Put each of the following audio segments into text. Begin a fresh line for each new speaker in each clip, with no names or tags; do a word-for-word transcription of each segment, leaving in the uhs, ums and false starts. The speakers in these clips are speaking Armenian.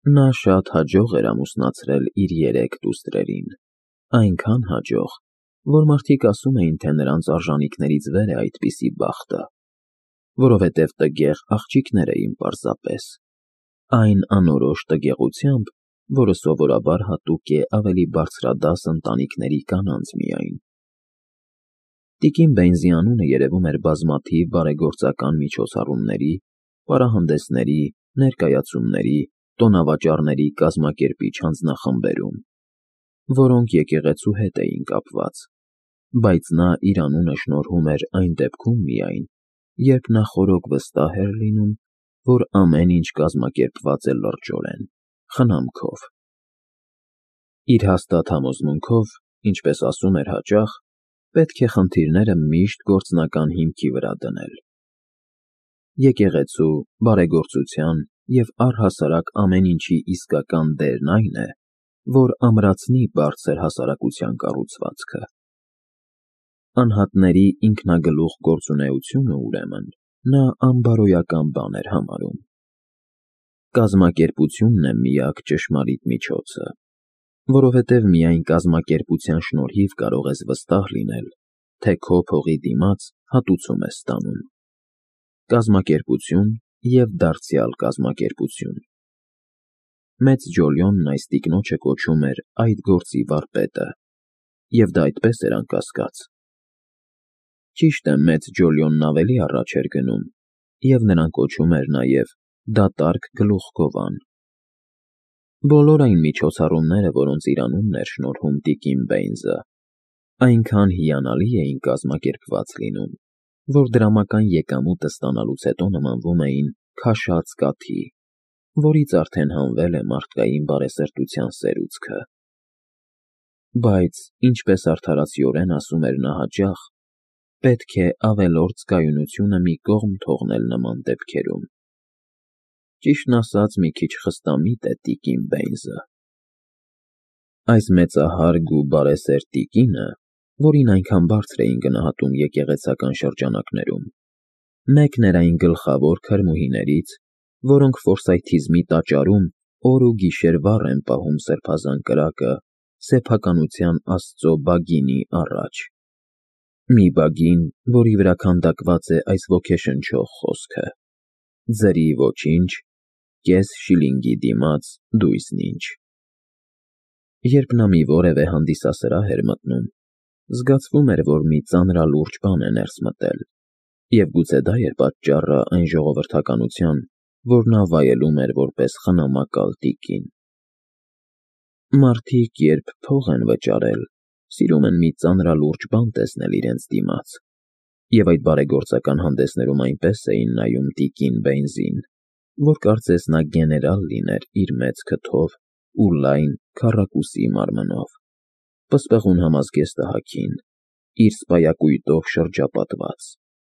Նա շատ հաջող էր ամուսնացրել իր երեք դուստրերին, այնքան հաջող, որ մարդիկ ասում էին, թե նրանց արժանիքներից վեր է այդպիսի բախտը, որովհետև տգեղ աղջիկներ էին պարզապես, այն անորոշ տգեղությամբ, որը սովորաբար հատուկ է ավելի բարձրադաս ընտանիքների կանանց միայն։ Տիկին Բեյնզի անունը երևում էր բազմաթիվ բարեգործական միջոցառումների, պարահանդեսների, ներկայացումների, տոնավաճառների կազմակերպիչ հանձնախմբերում, որոնք եկեղեցու հետ էին կապված, բայց նա իր անունը շնորհում էր այն դեպքում միայն, երբ նա խորոք վստահ էր լինում, որ ամեն ինչ կազմակերպված է լրջորեն, խնամքով։ Իր հաստատ համոզմունքով, ինչպես ասում էր հաճախ, պետք է խնդիրները միշտ գործնական հիմքի վրա դնել։ Եկեղեցու, բարեգործության և առհասարակ ամեն ինչի իսկական դերն այն է, որ ամրացնի բարձր հասարակության կառուցվածքը։ Անհատների ինքնագլուխ գործունեությունը, ուրեմն, նա անբարոյական բան էր համարում։ Կազմակերպությունն է միակ ճշմարիտ միջոցը, որովհետև միայն կազմակերպության շնորհիվ կարող ես վստահ լինել, թե քո փողի դիմաց հատուցում ես ստանում։ Կազմակերպություն և դարձյալ կազմակերպություն։ Մեծ Ջոլիոնն այս տիկնոջը կոչում էր այդ գործի վարպետը, և դա այդպես էր անկասկած։ Ճիշտ է, մեծ Ջոլիոնն ավելի առաջ էր գնում, և նրան կոչում էր նաև դատարկ գլուխգովան։ Բոլոր այն միջոցառումները, որոնց իր անունն էր շնորհում տիկին Բեյնզը, այնքան հիանալի էին կազմակերպված լինում, որ դրամական եկամուտը ստանալուց հետո նմանվում էին քաշած կաթի, որից արդեն հանվել է մարդկային բարեսրտության սերուցքը։ Բայց, ինչպես արդարացիորեն ասում էր նա հաճախ, պետք է ավելորդ զգայունությունը մի կողմ թողնել նման դեպքերում։ Ճիշտն ասած, մի քիչ խստամիտ է տիկին Բեյնզը։ Այս մեծահարգ ու բարեսեր տիկինը, որին այնքան բարձր էին գնահատում եկեղեցական շրջանակներում, մեկն էր այն գլխավոր քրմուհիներից, որոնք ֆորսայթիզմի տաճարում օր ու գիշեր վառ են պահում սրբազան կրակը սեփականության աստծո բագինի առաջ։ Մի բագին, որի վրա քանդակված է այս ոգեշնչող խոսքը. «Ձրի ոչինչ, կես շիլինգի դիմաց դույսն ինչ»։ Երբ նա մի որևէ հանդիսասրահ էր մտնում, զգացվում էր, որ մի ծանրալուրջ բան է ներս մտել, և գուցե դա էր պատճառը այն ժողովրդականության, որ նա վայելում էր որպես խնամակալ տիկին։ Մարդիկ, երբ փող են վճարել, սիրում են մի ծանրալուրջ բան տեսնել իրենց դիմաց, և այդ բարեգործական հանդեսներում այնպես էին նայում տիկին Բեյնզին, որ կարծես նա գեներալ լիներ իր մեծ քթով ու լայն, քառակուսի մարմնով, պսպեղուն համազգեստը հագին, իր սպայակույտով շրջապատված։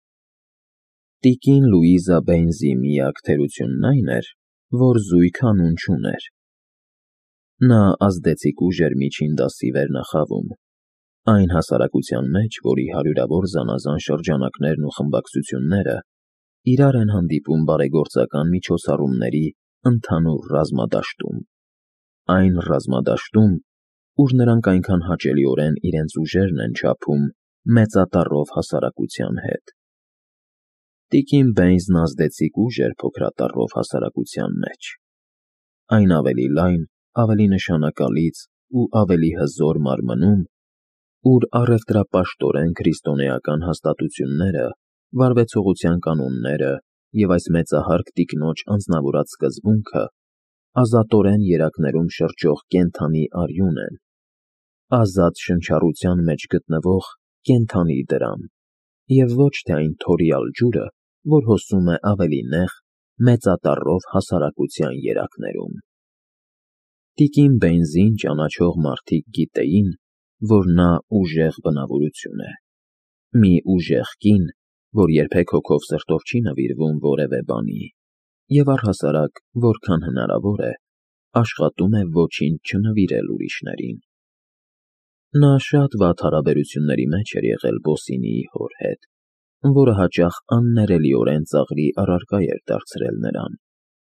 Տիկին Լուիզա Բեյնզի միակ թերությունն այն էր, որ զույգ անուն չուներ։ Նա ազդեցիկ ուժ էր միջին դասի վերնախավում, այն հասարակության մեջ, որի հարյուրավոր զանազան շրջանակներն ու խմբակցությունները իրար են հանդիպում բարեգործական միջոցառումների ընդհանուր ռազմադաշտում, այն ռազմադաշտում, ուր նրանք այնքան հաճելիորեն իրենց ուժերն են չափում մեծատառով հասարակության հետ։ Տիկին Բեյնզն ազդեցիկ ուժ էր փոքրատառով հասարակության մեջ։ Այն ավելի լայն, ավելի նշանակալից ու ավելի հզոր մարմնում, ուր առևտրապաշտորեն քրիստոնեական հաստատությունները, վարվեցողության կանոնները և այս մեծահարգ տիկնոջ անձնավորած սկզբունքը ազատորեն երակներում շրջող կենդանի արյուն են, ազատ շնչառության մեջ գտնվող կենդանի դրամ, և ոչ թե այն թորյալ ջուրը, որ հոսում է ավելի նեղ, մեծատառով հասարակության երակներում։ Տիկին Բեյնզին ճանաչող մարդիկ գիտեին, որ նա ուժեղ բնավորություն է, մի ուժեղ կին, որ երբեք հոգով սրտով չի նվիրվում որևէ բանի, և առհասարակ, որքան հնարավոր է, աշխատում է ոչինչ չնվիրել ուրիշներին։ Նա շատ վատ հարաբերությունների մեջ էր եղել Բոսինիի հոր հետ, որը հաճախ աններելիորեն ծաղրի առարկա էր դարձրել նրան,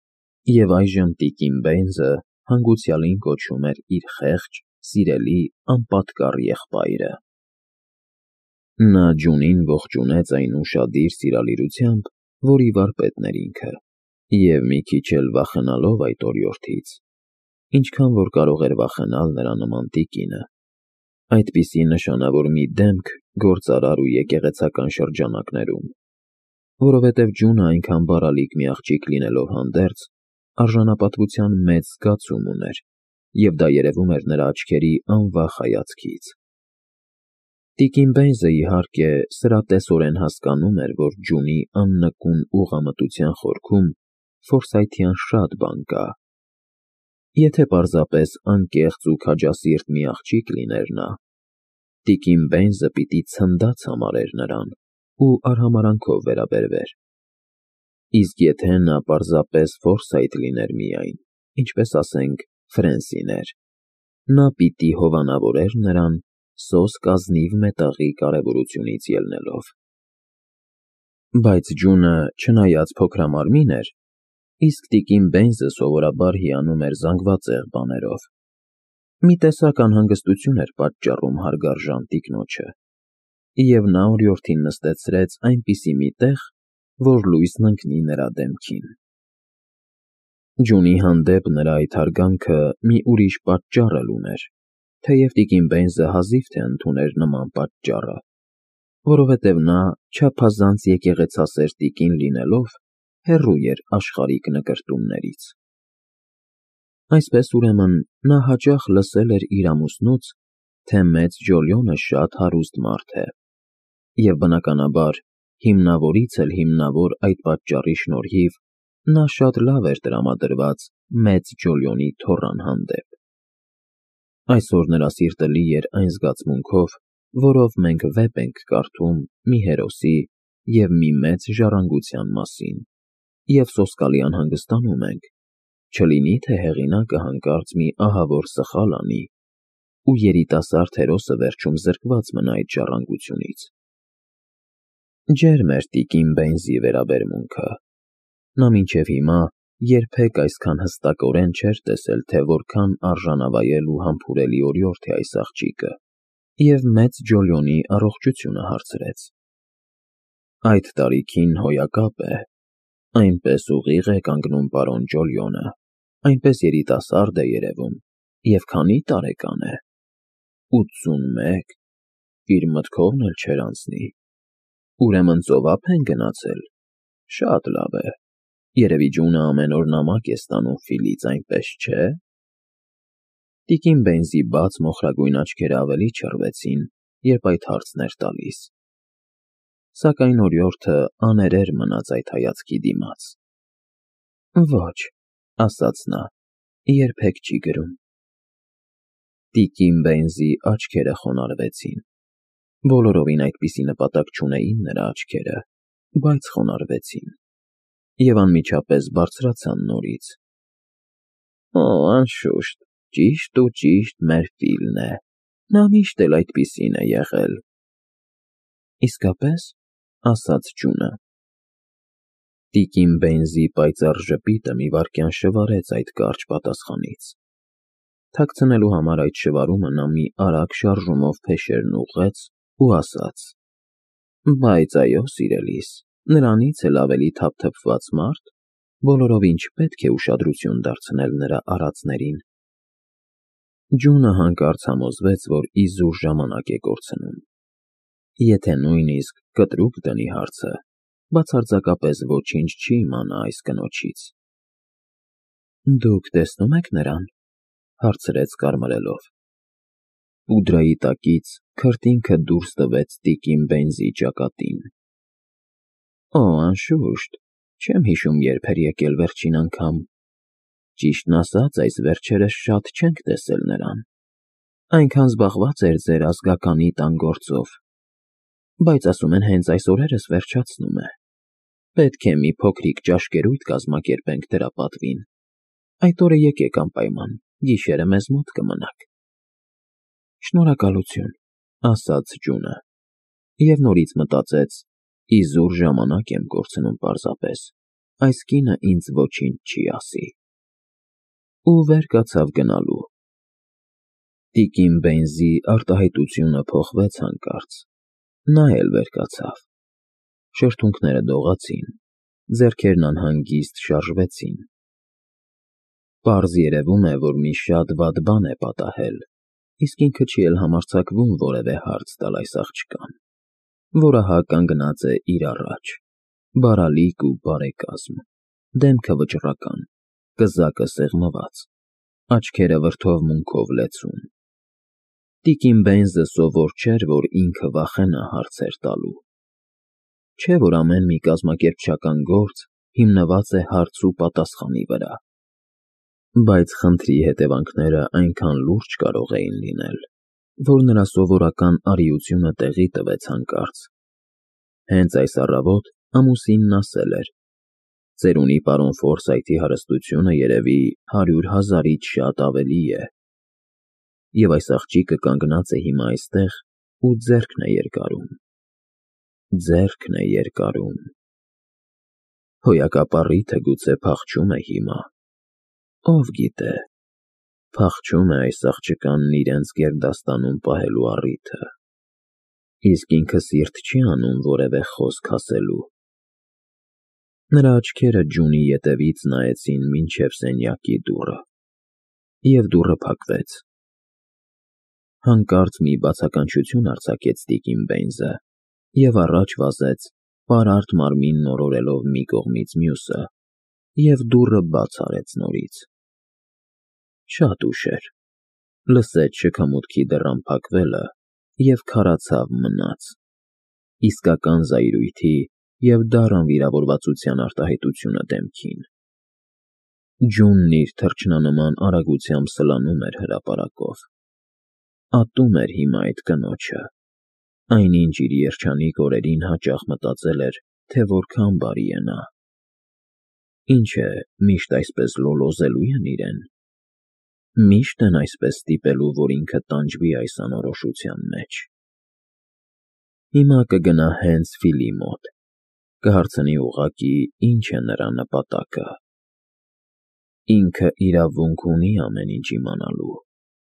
Եվ այժմ տիկին Բեյնզը հանգուցյալին կոչում էր իր խեղճ, սիրելի, անպատկառ եղբայրը։ Նա Ջունին ողջունեց այն ուշադիր սիրալիրությամբ, որի վարպետն էր ինքը, և մի քիչ էլ վախենալով այդ օրիորդից, ինչքան որ կարող էր վախենալ նրա նման տիկինը, այդպիսի նշանավոր մի դեմք գործարար ու եկեղեցական շրջանակներում, որովհետև Ջունը այնքան բարալիկ մի աղջիկ լինելով հանդերձ, արժանապատվության մեծ զգացում ուներ, և դա երևում էր նրա աչքերի անվախ հայացքից։ Տիկին Բեյնզը, իհարկե, սրատեսորեն հասկանում էր, որ Ջունի աննկուն ուղղամտության խորքում ֆորսայթյան շատ բան կա։ Եթե պարզապես անկեղծ ու քաջասիրտ մի աղջիկ լիներ նա, տիկին Բեյնզը պիտի ցնդած համարեր նրան ու արհամարհանքով վերաբերվեր։ Իսկ եթե նա պարզապես Ֆորսայթ լիներ միայն, ինչպես ասենք Ֆրենսին էր, նա պիտի հովանավորեր նրան սոսկ ազնիվ մետաղի կարևորությունից ելնելով։ Բայց Ջունը, չնայած փոքրամարմին էր, իսկ տիկին Բեյնզը սովորաբար հիանում էր զանգվածեղ բաներով, մի տեսակ անհանգստություն էր պատճառում հարգարժան տիկնոջը, և նա օրիորդին նստեցրեց այնպիսի մի տեղ, որ լույսն ընկնի նրա դեմքին։ Ջունի հանդեպ նրա այդ հարգանքը մի ուրիշ պատճառ էլ ուներ, թեև տիկին Բեյնզը հազիվ թե ընդուներ նման պատճառը, որովհետև նա, չափազանց եկեղեցասեր տիկին լինելով, հեռու էր աշխարհիկ նկրտումներից։ Այսպես, ուրեմն, նա հաճախ լսել էր իր ամուսնուց, թե մեծ Ջոլիոնը շատ հարուստ մարդ է, և բնականաբար, հիմնավորից էլ հիմնավոր այդ պատճառի շնորհիվ, նա շատ լավ էր տրամադրված մեծ Ջոլիոնի թոռան հանդեպ։ Այսօր նրա սիրտը լի էր այն զգացմունքով, որով մենք վեպ ենք կարդում մի հերոսի և մի մեծ ժառանգության մասին, և սոսկալի անհանգստանում ենք, չլինի թե հեղինակը հանկարծ մի ահավոր սխալ անի, ու երիտասարդ հերոսը վերջում զրկված մնա այդ ժառանգությունից։ Ջերմ էր տիկին Բեյնզի վերաբերմունքը։ Նա մինչև հիմա երբեք այսքան հստակորեն չէր տեսել, թե որքան արժանավայել ու համբուրելի օրիորդ է այս աղջիկը, և մեծ Ջոլիոնի առողջությունը հարցրեց։ Այդ տարիքին հոյակապ է, այնպես ուղիղ է կանգնում պարոն Ջոլիոնը, այնպես երիտասարդ է երևում, և քանի տարեկան է։ ութսունմեկ, իր մտքովն էլ չէր անցնի։ Ուրեմն ծովափ են գնացել, շատ լավ է, երևի Ջունը ամեն օր նամակ է ստանում Ֆիլից, այնպես չէ՞։ Տիկին Բեյնզի բաց մոխրագույն աչքերը ավելի չռվեցին, երբ այդ հարցն էր տալիս։ Սակայն օրիորդը աներեր մնաց այդ հայացքի դիմաց։ Ոչ, ասաց նա, երբեք չի գրում։ Տիկին Բեյնզի աչքերը խոնարհվեցին։ Բոլորովին այդպիսի նպատակ չունեին նրա աչքերը, բայց խոնարհվեցին, և անմիջապես բարձրացան նորից։ Օ, անշուշտ, ճիշտ ու ճիշտ մեր Ֆիլն է, նա միշտ էլ այդպիսին է եղել։ Իսկապե՞ս, ասաց Ջունը։ Տիկին Բեյնզի պայծառ ժպիտը մի վայրկյան շվարեց այդ կարճ պատասխանից։ Թաքցնելու համար այդ շվարումը նա մի արագ շարժումով փեշերն ուղղեց ու ասաց. Բայց այո, սիրելիս, նրանից էլ ավելի թափթփված մարդ, բոլորովին չպետք է ուշադրություն դարձնել նրա արածներին։ Ջունը հանկարծ համոզվեց, որ իզուր ժամանակ է կորցնում։ Եթե նույնիսկ կտրուկ դնի հարցը, բացարձակապես ոչինչ չի իմանա այս կնոջից։ Դուք տեսնո՞ւմ եք նրան, հարցրեց կարմրելով։ Պուդրայի տակից քրտինքը դուրս տվեց տիկին Բեյնզի ճակատին։ Օ, անշուշտ, չեմ հիշում երբ էր եկել վերջին անգամ։ Ճիշտն ասած, այս վերջերս շատ չենք տեսել նրան։ Այնքան զբաղված էր ձեր ազգականի տան գործով։ Բայց ասում են հենց այս օրերս վերջացնում է։ Պետք է մի փոքրիկ ճաշկերույթ կազմակերպենք դրա պատվին։ Այդ օրը եկեք անպայման, գիշերը մեզ մոտ կմնաք։ Շնորհակալություն, ասաց Ջունը, և նորից մտածեց. իզուր ժամանակ եմ կորցնում պարզապես, այս կինը ինձ ոչինչ չի ասի։ ու վեր կացավ գնալու։ Տիկին Բեյնզի արտահայտությունը փոխվեց հանկարծ, նա էլ վեր կացավ։ Շրթունքները դողացին, ձեռքերն անհանգիստ շարժվեցին։ Պարզ երևում է, որ մի շատ վատ բան է պատահել, իսկ ինքը չի էլ համարձակվում որևէ հարց տալ այս աղջկան, որ ահա կանգնած է իր առաջ, բարալիկ ու բարեկազմ, դեմքը վճռական, կզակը սեղմված, աչքերը վրդովմունքով լեցուն։ Տիկին Բեյնզը սովոր չէր, որ ինքը վախենա հարցեր տալու։ Չէ՞ որ ամեն մի կազմակերպչական գործ հիմնված է հարց ու պատասխանի վրա։ Բայց խնդրի հետևանքները այնքան լուրջ կարող էին լինել, որ նրա սովորական արիությունը տեղի տվեց հանկարծ։ Հենց այս առավոտ ամուսինն ասել էր. «Ծերունի պարոն Ֆորսայթի հարստությունը երևի հարյուր հազարից շատ ավելի է»։ Եվ այս աղջիկը կանգնած է հիմա այստեղ ու ձեռքն է երկարում։ Ձեռքն է երկարում։ Հոյակապառիթը գուցե փախչում է հիմա։ Ով գիտե, փախչում է այս աղջկանն իրենց գերդաստանում պահելու առիթը։ Իսկ ինքը սիրտ չի անում որևէ խոսք ասելու։ Նրա աչքերը ջունի ետևից նայեցին մինչև սենյակի դուռը, և դուռը փակվեց։ Հանկարծ մի բացականչություն արձակեց տիկին Բեյնզը և առաջ վազեց, պարարտ մարմինն օրորելով մի կողմից մյուսը, և դուռը բաց արեց նորից։ Շատ ուշ էր, լսեց շքամուտքի դռան փակվելը և քարացավ մնաց, իսկական զայրույթի և դառն վիրավորվածության արտահայտությունը դեմքին։ Ջունն իր թռչնանման արագությամբ սլանում էր հրապարակով։ Ատում էր հիմա այդ կնոջը, այնինչ իր երջանիկ օրերին հաճախ մտածել էր, թե որքան բարի է նա։ Ինչ է, միշտ այսպես լոլոզելու են իրեն։ Միշտ են այսպես ստիպելու, որ ինքը տանջվի այս անորոշության մեջ։ Հիմա կգնա հենց Ֆիլի մոտ, կհարցնի ուղղակի ինչ է նրա նպատակը։ Ինքը իրավունք ունի ամեն ինչ իմանալու։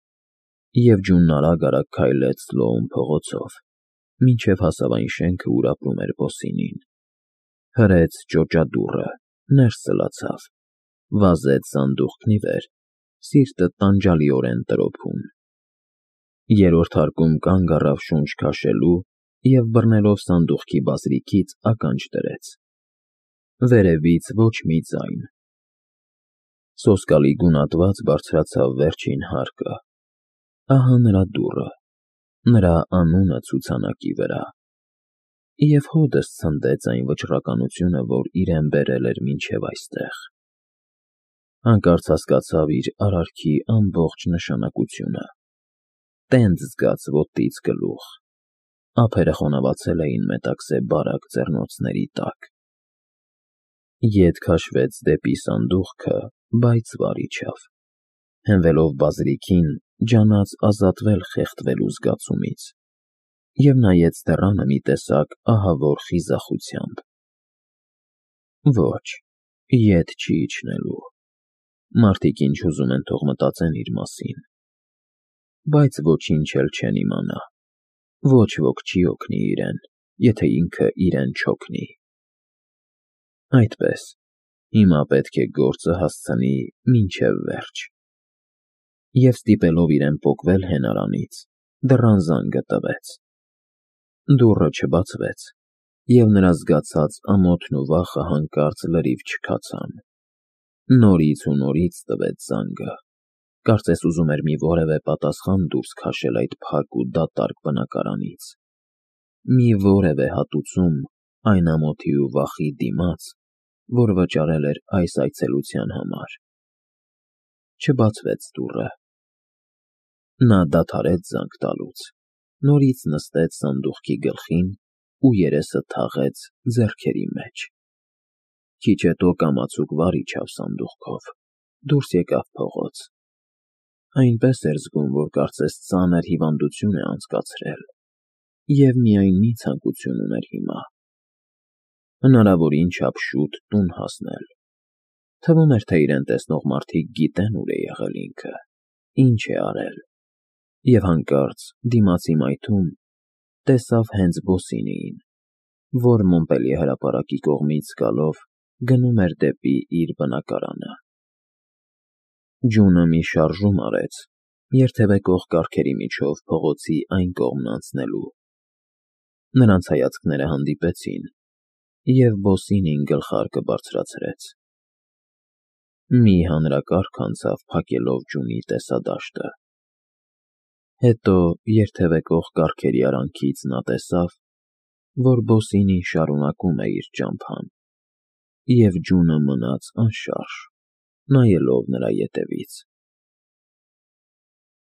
Եվ ջունն արագ-արագ քայլեց Սլոուն փողոցով, մինչև հասավ այն շենքը, ուր ապրում էր Բոսինին։ Հրեց ճոճադուռը, ներս սլացավ, վազեց սանդուղքն ի վեր, սիրտը տանջալիորեն տրոփուն։ Երրորդ հարկում կանգ առավ շունչ քաշելու և բռնելով սանդուղքի բազրիքից ականջ դրեց։ Վերևից ոչ մի ձայն։ Սոսկալի գունատված բարձրացավ վերջին հարկը։ Ահա նրա դուռը, նրա անունը ցուցանակի վրա։ Եվ հօդս ցնդեց այն վճռականությունը, որ իրեն բերել էր մինչև այստեղ։ Հանկարծ հասկացավ իր արարքի ամբողջ նշանակությունը։ Տենդ զգաց ոտքից գլուխ։ Ափերը խոնավացել էին մետաքսե բարակ ձեռնոցների տակ։ Ետ քաշվեց դեպի սանդուղքը, բայց վար իջավ։ Հենվելով բազրիքին, ջանաց ազատվել խեղդվելու զգացումից և նայեց դռանը մի տեսակ ահավոր խիզախությամբ։ Ոչ, ետ չի իջնելու։ Մարդիկ ինչ ուզում են թող մտածեն իր մասին։ Բայց ոչինչ էլ չեն իմանա։ Ոչ ոք չի օգնի իրեն, եթե ինքը իրեն չօգնի։ Այդպես, հիմա պետք է գործը հասցնի մինչև վերջ։ Եվ ստիպելով իրեն պոկվել հենարանից, դռան զանգը տվեց։ Դուռը չբացվեց, և նրա զգացած ամոթն ու վախը հանկարծ լրիվ չքացան։ Նորից ու նորից տվեց զանգը, կարծես ուզում էր մի որևէ պատասխան դուրս քաշել այդ փակ ու դատարկ բնակարանից, մի որևէ հատուցում այն ամոթի ու վախի դիմաց, որ վճարել էր այս այցելության համար։ Չբացվեց դուռը։ Նա դադարեց զանգ տալուց, նորից նստեց սանդուղքի գլխին ու երեսը թաղեց ձեռքերի մեջ։ Քիչ հետո կամացուկ վար իջավ սանդուղքով, դուրս եկավ փողոց։ Այնպես էր զգում, որ կարծես ծանր հիվանդություն է անցկացրել, և միայն մի ցանկություն ուներ հիմա. հնարավորին չափ շուտ տուն հասնել։ Թվում էր, թե իրեն տեսնող մարդիկ գիտեն ուր է եղել ինքը, ինչ է արել, և հանկարծ դիմացի մայթում տեսավ հենց Բոսինիին, որ Մոնպելիե հրապարակի կողմից գալով գնում էր դեպի իր բնակարանը։ Ջունը մի շարժում արեց երթևեկող կառքերի միջով փողոցի այն կողմն անցնելու։ Նրանց հայացքները հանդիպեցին, և Բոսինին գլխարկը բարձրացրեց։ Մի հանրակարգ անցավ փակելով Ջունի տեսադաշտը։ Հետո երթևեկող կառքերի արանքից նա տեսավ, որ Բոսինին շարունակում է իր ճամփան, և Ջունը մնաց անշարժ, նայելով նրա ետևից։